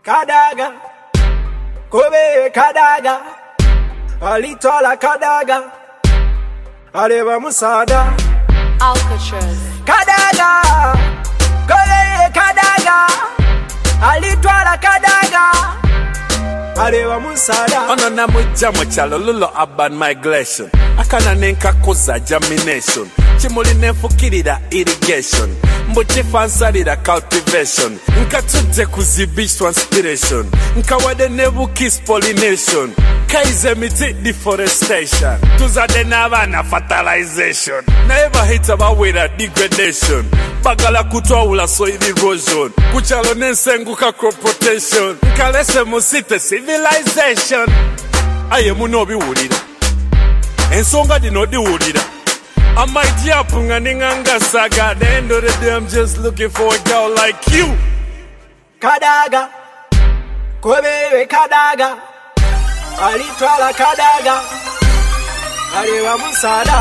Kadaga, Kobe Kadaga, Alitola Kadaga, Areva Musada, Alcatraz. Kadaga, Kobe Kadaga, Alitola Kadaga, Areva Musada. Onona mujamo chalo lulo urban migration. Akana nenka koza germination. Chimuli nefukirira irrigation. Mbuchi fansarira cultivation. Nka tute kuzibishwa inspiration. Nka wade nebu kiss pollination. Kaize miti deforestation. Tuzade nabana fertilization. Never hit about with a degradation. Bagala kutwa ula soil erosion. Kuchalo nensenguka crop rotation. Nka lese musite civilization. Aye munobi wulira. Ensonga dino diwulira. I might yapunga ninganga saga. At the end of the day, I'm just looking for a girl like you. Kadaga, Kobe Kadaga, Alitwala Kadaga, Areva Musada.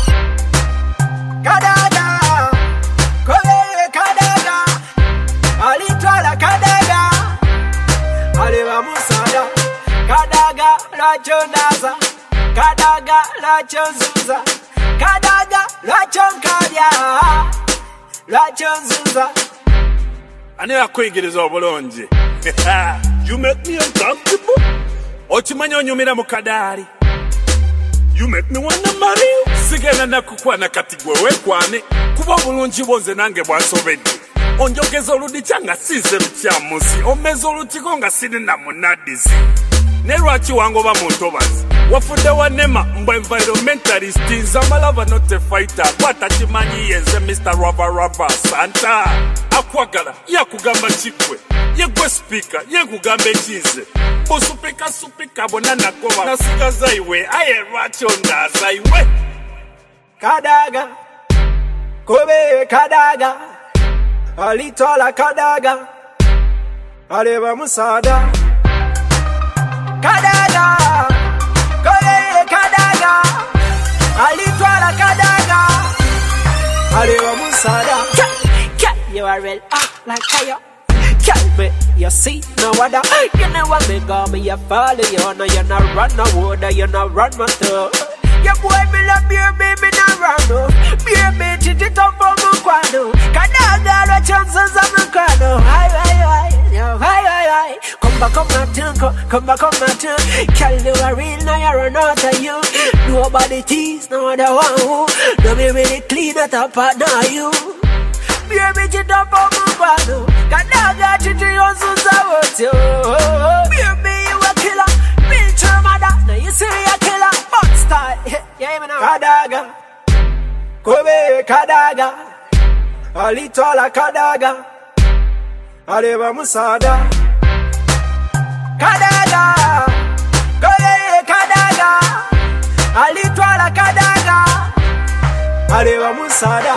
Kadaga, Kobe Kadaga, Alitwala Kadaga, Areva Musada. Kadaga Rachonaza, Kadaga Rachonzuza, Kadaga Rachonkaria, Rachonzuza. I never kwigiriza obulungi. You make me uncomfortable. Ochimanyo nyumira mukadari. You make me wanna marry you. Sigena nakukwa na katigwe wekwane. Kuba bulungi bonze nange bwasobedde. Onjogeza oludi changa size mukyamuzi. Omeza olutiko nga siri na munadizi. Ne lwaki wangoba muntobazi. Wafude wanema mba environmentalist. Nzamalava not a fighter. Kwata chimanyi yenze Mr. Rubber Santa. Akwagala yakugamba chikwe. Yegwe speaker yekugamba ekinze. Busupika bonana koba. Nasigaza iwe aye lwaki ondaza iwe. Kadaga, Kobe Kadaga, Alitola Kadaga, Areva Musada. Kadaga, Kobe Kadaga, Alitola Kadaga, Areva Musada. You are real like fire. Tell me, you see no other. You never make me, you follow you. No, you not run no water, you not run my toe. Your boy me love beer, baby, not run no. Beer, baby, it up for my quano. Kadaga, the chances of my quano. Hi. Come back on my tongue, come back on my tongue. Tell you a real, now you run out of you. Nobody tease, no other one who. No, me really clean it up, but now you. Baby, you don't know my body. Kadaga, you don't know you. Baby, you a killer. Real true mother. Now you see a killer. But style. Yeah, me know. Kadaga, Kobe Kadaga, Alitola Kadaga, Areva Musada. Kadaga, Kobe Kadaga, Alitola Kadaga, Areva Musada.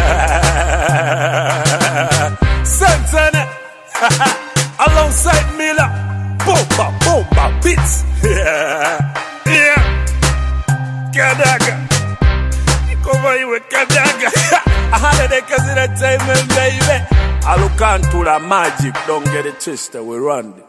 Santana alongside Miller. Bomba beats. Yeah. Kadaga. Cover you with Kadaga. A holiday cause entertainment, baby. I look on to the magic. Don't get it twisted. We run it.